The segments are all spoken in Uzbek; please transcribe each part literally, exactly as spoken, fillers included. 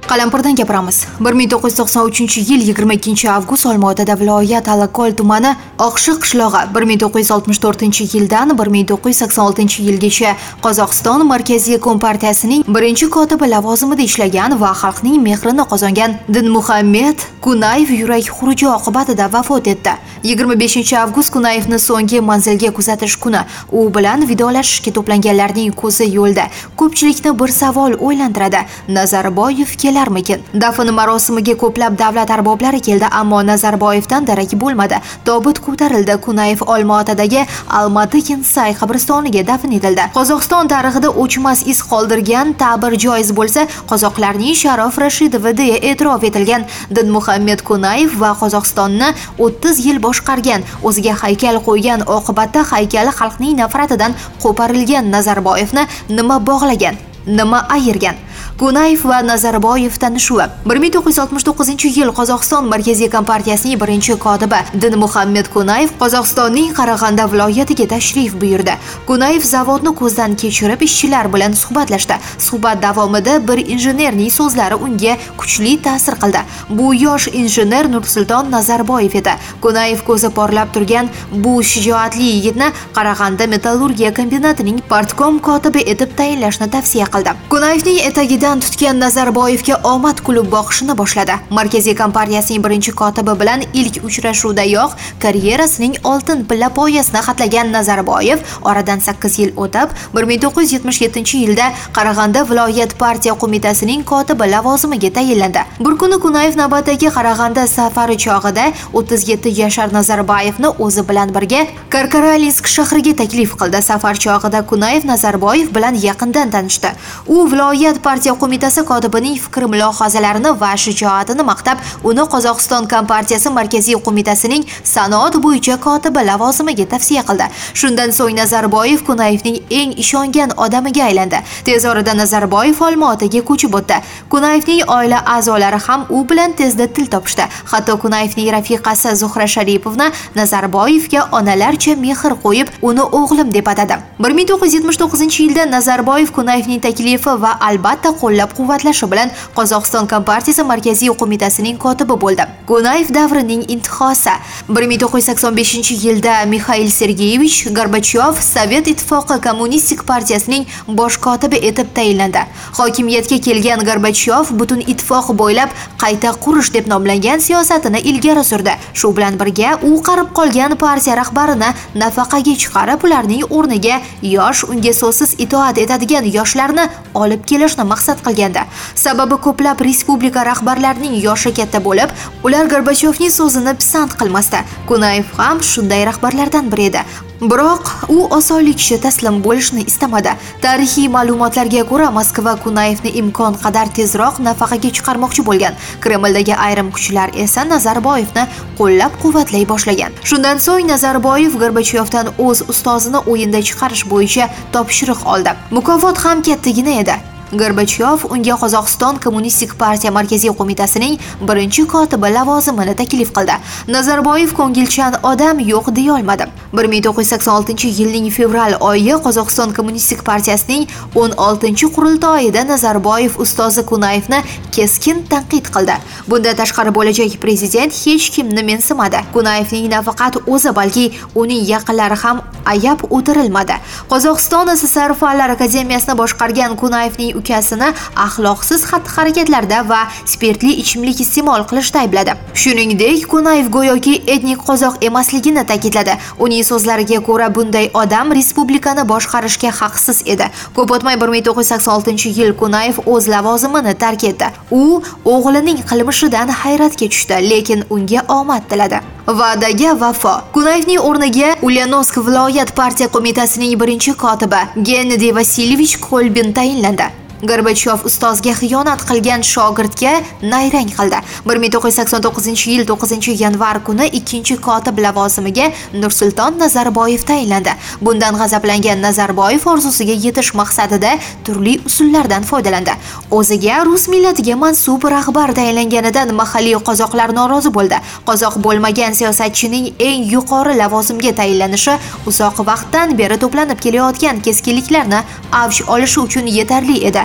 Qalampirdan gapiramiz. bir ming to'qqiz yuz to'qson uchinchi yil yigirma ikkinchi avgust Olmaotada viloyat Alaqol tumani Oqshiq qishlog'i bir ming to'qqiz yuz oltmish to'rtinchi yildan bir ming to'qqiz yuz sakson oltinchi yilgacha Qozog'iston Markaziy Kompartiyasining birinchi kotibi lavozimida ishlagan va xalqning mehrini qozongan Dinmuhammad Kunayev yurak xuruji oqibatida vafot etdi. yigirma beshinchi avgust Kunayevni so'nggi manzilga kuzatish kuni u bilan vidolashishga to'planganlarning ko'zi yo'lda. Ko'pchilikni bir savol o'ylantiradi. Nazarboyev kelarmikin? Dafn marosimiga ko'plab davlat arboblari keldi, ammo Nazarboyevdan darak bo'lmadi. Tobut ko'tarildi. Kunayev Olmaotadagi Almaty-Kensay qabristoniga dafn etildi. Qozog'iston tarixida o'chmas iz qoldirgan ta'bir joiz bo'lsa, qozoqlarning Sharof Rashidovi deya e'tirof etilgan Dinmuhammad Kunayev va Qozog'istonni o'ttiz yil boshqargan, o'ziga haykal qo'ygan, oqibatda haykali xalqning nafratidan qo'parilgan Nazarboyevni nima bog'lagan, nima ayirgan? Kunayev va Nazarboyev tanishuvi. bir ming to'qqiz yuz oltmish to'qqizinchi yil Qozog'iston Markaziy Kompartiyasining birinchi kotibi Dinmuhammad Kunayev Qozog'istonning Qarag'anda viloyatiga tashrif buyurdi. Kunayev zavodni ko'zdan kechirib ishchilar bilan suhbatlashdi. Suhbat davomida bir injenerning so'zlari unga kuchli ta'sir qildi. Bu yosh injener Nursulton Nazarboyev edi. Kunayev ko'zi porlab turgan bu shijoatli yigitni Qarag'anda metallurgiya kombinatining partkom kotibi etib tayinlashni tavsiya qildi. Kunayevning etagidan tutgan Nazarboyevga omad kulib boqishni boshladi. Markaziy Kompartiyasining birinchi kotibi bilan ilk uchrashuvdayoq karyerasining oltin pilla poyasini xatlagan Nazarboyev oradan sakkiz yil o'tib bir ming to'qqiz yuz yetmish yettinchi yilda Qarag'anda viloyat partiya qo'mitasining kotibi lavozimiga tayinlandi. Bir kuni Kunayev navbatdagi Qarag'anda safari chog'ida o'ttiz yetti yashar Nazarboyevni o'zi bilan birga Karkaralinsk shahriga taklif qildi. Safar chog'ida Kunayev Nazarboyev bilan yaqindan tanishdi. U viloyat partiya qo'mitasi kotibining fikr mulohazalarini va shijoatini maqtab, uni Qozog'iston Kompartiyasi Markaziy qo'mitasining sanoat bo'yicha kotibi lavozimiga tavsiya qildi. Shundan so'ng Nazarboyev Kunayevning eng ishongan odamiga aylandi. Tez orada Nazarboyev Olmaotaga ko'chib o'tdi. Kunayevning oila a'zolari ham u bilan tezda til topishdi. Hatto Kunayevning rafiqasi Zuhra Sharipovna Nazarboyevga onalarcha mehr qo'yib, uni o'g'lim deb atadi. bir ming to'qqiz yuz yetmish to'qqizinchi yilda Nazarboyev Kunayevning taklifi va albatta qo'llab-quvvatlashi bilan Qozog'iston Kompartiyasi Markaziy qo'mitasining kotibi bo'ldi. Kunayev davrining intihosi. bir ming to'qqiz yuz sakson beshinchi yilda Mikhail Sergeyevich Gorbachyov Sovet Ittifoqi Kommunistik partiyasining bosh kotibi etib tayinlandi. Hokimiyatga kelgan Gorbachyov butun ittifoq bo'ylab qayta qurish deb nomlangan siyosatini ilgari surdi. Shu bilan birga u qarib qolgan partiya rahbarini nafaqaga chiqarib, ularning o'rniga yosh, unga so'zsiz itoat etadigan yoshlarni olib kelishni maqsad qilgandi. Sababi ko'plab respublika rahbarlarining yoshi katta bo'lib, ular Gorbachyovning so'zini pisand qilmasdi. Kunayev ham shunday rahbarlardan biri edi. Biroq u osonlikcha taslim bo'lishni istamadi. Tarixiy ma'lumotlarga ko'ra, Moskva Kunayevni imkon qadar tezroq nafaqaga chiqarmoqchi bo'lgan. Kremldagi ayrim kuchlar esa Nazarboyevni qo'llab-quvvatlay boshlagan. Shundan so'ng Nazarboyev Gorbachyovdan o'z ustozini o'yinda chiqarish bo'yicha topshiriq oldi. Mukofot ham kattagina edi. Gorbachyov unga Qozog'iston Kommunistik partiya Markaziy qo'mitasining birinchi kotibi lavozimini taklif qildi. Nazarboyev ko'ngilchan odam yo'q deya olmadi. bir ming to'qqiz yuz sakson oltinchi yilning fevral oyi Qozog'iston Kommunistik partiyasining o'n oltinchi qurultoyida Nazarboyev ustozi Kunayevni keskin tanqid qildi. Bundan tashqari bo'lajak prezident hech kimni mensimadi. Kunayevning nafaqat o'zi, balki uning yaqinlari ham ayab o'tirilmadi. Qozog'iston S S R Fanlar akademiyasini boshqargan Kunayevning ukasini axloqsiz xatti-harakatlarda va spirtli ichimlik iste'mol qilishda aybladi. Shuningdek, Kunayev go'yoki etnik qozoq emasligini ta'kidladi. Uning so'zlariga ko'ra, bunday odam respublikani boshqarishga haqsiz edi. Ko'p o'tmay bir ming to'qqiz yuz sakson oltinchi yil Kunayev o'z lavozimini tark etdi. U o'g'lining qilmishidan hayratga tushdi, lekin unga omad tiladi. Va'daga vafo. Kunayevning o'rniga Ulyanovsk viloyat partiya qo'mitasining birinchi kotibi Gennadiy Vasilyevich Kolbin tayinlandi. Gorbachyov ustozga xiyonat qilgan shogirdga nayrang qildi. bir ming to'qqiz yuz sakson to'qqizinchi yil to'qqizinchi yanvar kuni ikkinchi kotib lavozimiga Nursulton Nazarboyev tayinlandi. Bundan g'azablangan Nazarboyev orzusiga yetish maqsadida turli usullardan foydalandi. O'ziga rus millatiga mansub rahbar tayinlanganidan mahalliy qozoqlar norozi bo'ldi. Qozoq bo'lmagan siyosatchining eng yuqori lavozimga tayinlanishi uzoq vaqtdan beri to'planib kelayotgan keskinliklarni avj olishi uchun yetarli edi.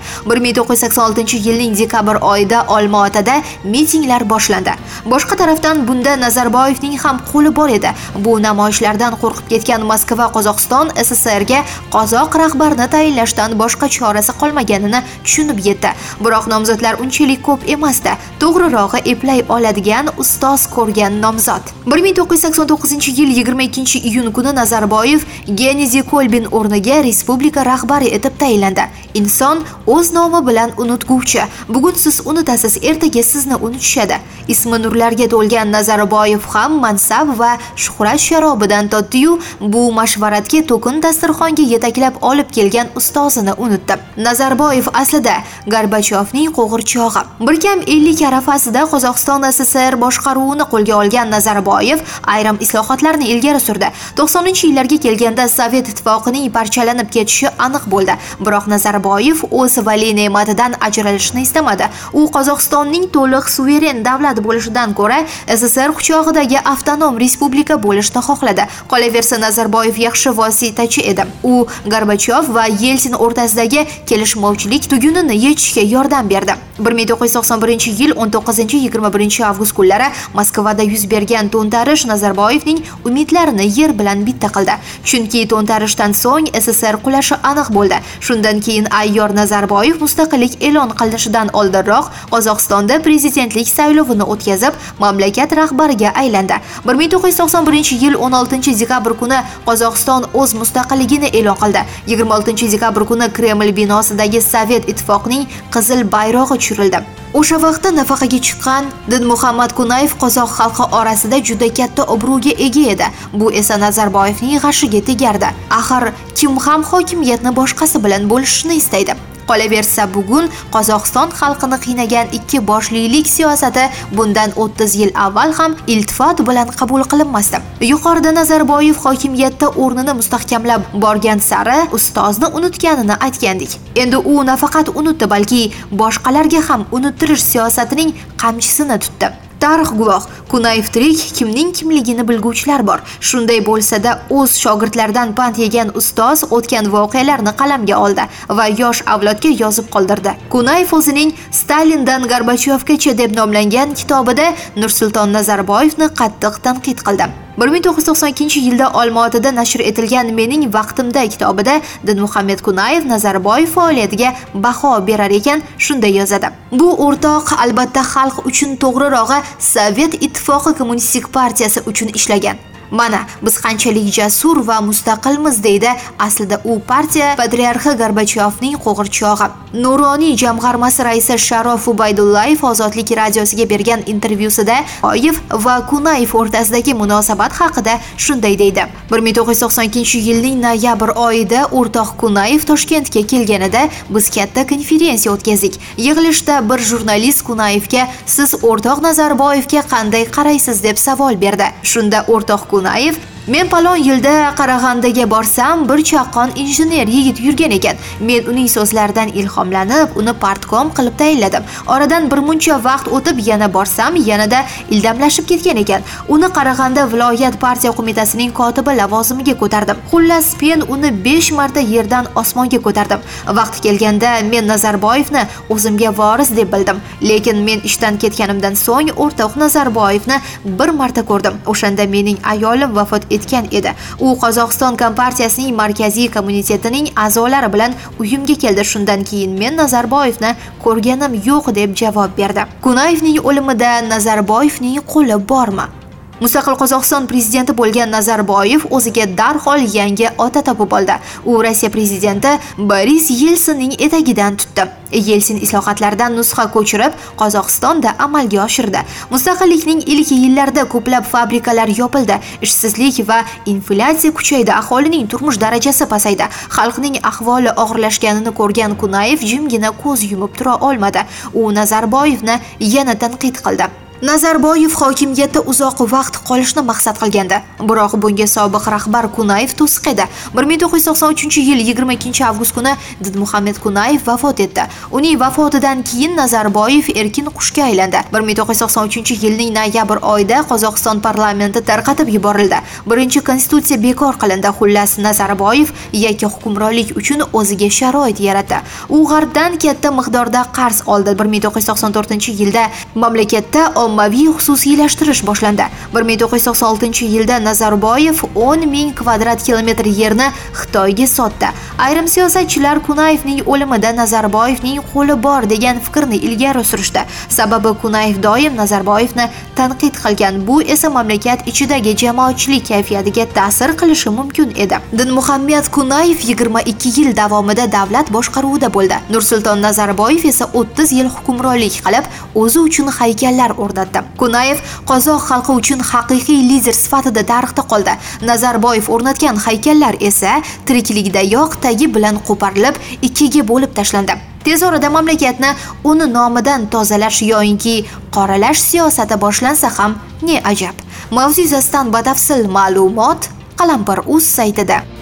bir ming to'qqiz yuz sakson oltinchi yilning dekabr oyida Olmaotada mitinglar boshlandi. Boshqa tarafdan bunda Nazarboyevning ham qo'li bor edi. Bu namoyishlardan qo'rqib ketgan Moskva Qozog'iston S S R ga qozoq rahbarini tayinlashdan boshqa chorasi qolmaganini tushunib yetdi. Biroq nomzodlar unchalik ko'p emasdi. To'g'rirog'i eplay oladigan ustoz ko'rgan nomzod. bir ming to'qqiz yuz sakson to'qqizinchi yil yigirma ikkinchi iyun kuni Nazarboyev Geniziy Kolbin o'rniga respublika rahbari etib tayinlandi. Inson o'z nomi bilan unutguvchi. Bugun siz unutasiz, ertaga sizni unutishadi. Ismi nurlarga to'lgan Nazarboyev ham mansab va shuhrat sharobidan totdi-yu, bu mashvaratga to'kin dasturxonga yetaklab olib kelgan ustozini unutdi. Nazarboyev aslida Gorbachyovning qo'g'irchog'i. Bir kam ellik arafasida Qozog'iston S S R boshqaruvini qo'lga olgan Nazarboyev ayrim islohotlarni ilgari surdi. to'qsoninchi yillarga kelganda Sovet ittifoqining parchalanib ketishi aniq bo'ldi. Biroq Nazarboyev o'z vali ne'matidan ajralishni istamadi. U Qozog'istonning to'liq suveren davlat bo'lishidan ko'ra S S R quchog'idagi avtonom respublika bo'lishni xohladi. Qolaversa, Nazarboyev yaxshi vositachi edi. U Gorbachyov va Yelsin o'rtasidagi kelishmovchilik tugunini yechishga yordam berdi. bir ming to'qqiz yuz to'qson birinchi yil o'n to'qqizinchi yigirma birinchi avgust kunlari Moskvada yuz bergan to'ntarish Nazarboyevning umidlarini yer bilan bitta qildi. Chunki to'ntarishdan so'ng S S R qulashi aniq bo'ldi. Shundan keyin ayyor Nazarboyev mustaqillik e'lon qilinishidan oldinroq Qozog'istonda prezidentlik saylovini o'tkazib, mamlakat rahbariga aylandi. bir ming to'qqiz yuz to'qson birinchi yil o'n oltinchi dekabr kuni Qozog'iston o'z mustaqilligini e'lon qildi. yigirma oltinchi dekabr kuni Kreml binosidagi Sovet ittifoqining qizil bayrog'i tushirildi. O'sha vaqtda nafaqaga chiqqan Dinmuhammad Kunayev qozoq xalqi orasida juda katta obro'ga ega edi. Bu esa Nazarboyevning g'ashiga tegardi. Axir kim ham hokimiyatni boshqasi bilan bo'lishni istaydi? Qolaversa, bugun Qozog'iston xalqini qiynagan ikki boshlilik siyosati bundan o'ttiz yil avval ham iltifot bilan qabul qilinmasdi. Yuqorida Nazarboyev hokimiyatda o'rnini mustahkamlab borgan sari ustozni unutganini aytgandik. Endi u nafaqat unutdi, balki boshqalarga ham unuttirish siyosatining qamchisini tutdi. Tarix guvoh, Kunayev tirik, kimning kimligini bilguvchilar bor. Shunday bo'lsa-da, o'z shogirdlaridan pand yegan ustoz o'tgan voqealarni qalamga oldi va yosh avlodga yozib qoldirdi. Kunayev o'zining Stalindan Gorbachyovgacha deb nomlangan kitobida Nursulton Nazarboyevni qattiq tanqid qildi. bir ming to'qqiz yuz to'qson ikkinchi yilda Olmaotada nashr etilgan Mening vaqtimda kitobida Dinmuhammad Kunayev Nazarboyev faoliyatiga baho berar ekan, shunday yozadi. Bu o'rtoq albatta xalq uchun, to'g'rirog'i Sovet ittifoqi kommunistik partiyasi uchun ishlagan. Mana biz qanchalik jasur va mustaqilmiz deydi. Aslida u partiya patriarxi Gorbachyovning qo'g'irchog'i. Nuroniy jamg'armasi raisi Sharof Ubaydullayev Ozodlik radiosiga bergan intervyusida Oyev va Kunayev o'rtasidagi munosabat haqida shunday deydi. bir ming to'qqiz yuz to'qson ikkinchi yilning noyabr oyida o'rtoq Kunayev Toshkentga kelganida biz katta konferensiya o'tkazdik. Yig'ilishda bir jurnalist Kunayevga "Siz o'rtoq Nazarboyevga qanday qaraysiz?" deb savol berdi. Shunda o'rtoq Kunayev: "Men palon yilda Qarag'andaga borsam, bir chaqqon injener yigit yurgan ekan. Men uning so'zlaridan ilhomlanib, uni partkom qilib tayinladim. Oradan bir muncha vaqt o'tib yana borsam, yanada ildamlashib ketgan ekan. Uni Qarag'anda viloyat partiya qo'mitasining kotibi lavozimiga ko'tardim. Xullas, men uni besh marta yerdan osmonga ko'tardim. Vaqti kelganda men Nazarboyevni o'zimga voris deb bildim. Lekin men ishdan ketganimdan so'ng o'rtoq Nazarboyevni bir marta ko'rdim. O'shanda mening ayolim vafot etgan edi. U Qozog'iston kompartiyasining markaziy kommunitetining a'zolari bilan uyimga keldi. Shundan keyin men Nazarboyevni ko'rganim yo'q" deb javob berdi. Kunayevning o'limida Nazarboyevning qo'li bormi? Mustaqil Qozog'iston prezidenti bo'lgan Nazarboyev o'ziga darhol yangi ota topib oldi. U Rossiya prezidenti Boris Yelsinning etagidan tutdi. Yelsin islohotlardan nusxa ko'chirib Qozog'istonda amalga oshirdi. Mustaqillikning ilk yillarida ko'plab fabrikalar yopildi, ishsizlik va inflyatsiya kuchaydi, aholining turmush darajasi pasaydi. Xalqning ahvoli og'irlashganini ko'rgan Kunayev jimgina ko'z yumib tura olmadi. U Nazarboyevni yana tanqid qildi. Nazarboyev hokimiyatda uzoq vaqt qolishni maqsad qilgandi. Biroq bunga sobiq rahbar Kunayev to'siq edi. bir ming to'qqiz yuz to'qson uchinchi yil yigirma ikkinchi avgust kuni Didmuhammad Kunayev vafot etdi. Uning vafotidan keyin Nazarboyev erkin qushga aylandi. bir ming to'qqiz yuz to'qson uchinchi yilning noyabr oyida Qozog'iston parlamenti tarqatib yuborildi. Birinchi konstitutsiya bekor qilindi. Xullas, Nazarboyev yakka hukmronlik uchun o'ziga sharoit yaratdi. U G'arbdan katta miqdorda qarz oldi. bir ming to'qqiz yuz to'qson to'rtinchi yilda mamlakatda ommaviy xususiylashtirish boshlandi. bir ming to'qqiz yuz to'qson oltinchi yilda Nazarboyev o'n ming kvadrat kilometr yerni Xitoyga sotdi. Ayrim siyosatchilar Kunayevning o'limida Nazarboyevning qo'li bor degan fikrni ilgari surishdi. Sababi Kunayev doim Nazarboyevni tanqid qilgan. Bu esa mamlakat ichidagi jamoatchilik kayfiyatiga ta'sir qilishi mumkin edi. Didmuhammad Kunayev yigirma ikki yil davomida davlat boshqaruvida bo'ldi. Nursulton Nazarboyev esa o'ttiz yil hukmronlik qilib, o'zi uchun haykallar o'rnatdi. Kunayev qozoq xalqi uchun haqiqiy lider sifatida tarixda qoldi. Nazarboyev o'rnatgan haykallar esa tiriklikdayoq tagi bilan qo'parilib, ikkiga bo'lib tashlandi. Tez orada mamlakatni uni nomidan tozalash yoinki qoralash siyosati boshlansa ham ne ajab. Mavzu yuzasidan batafsil ma'lumot Qalampir.uz saytida.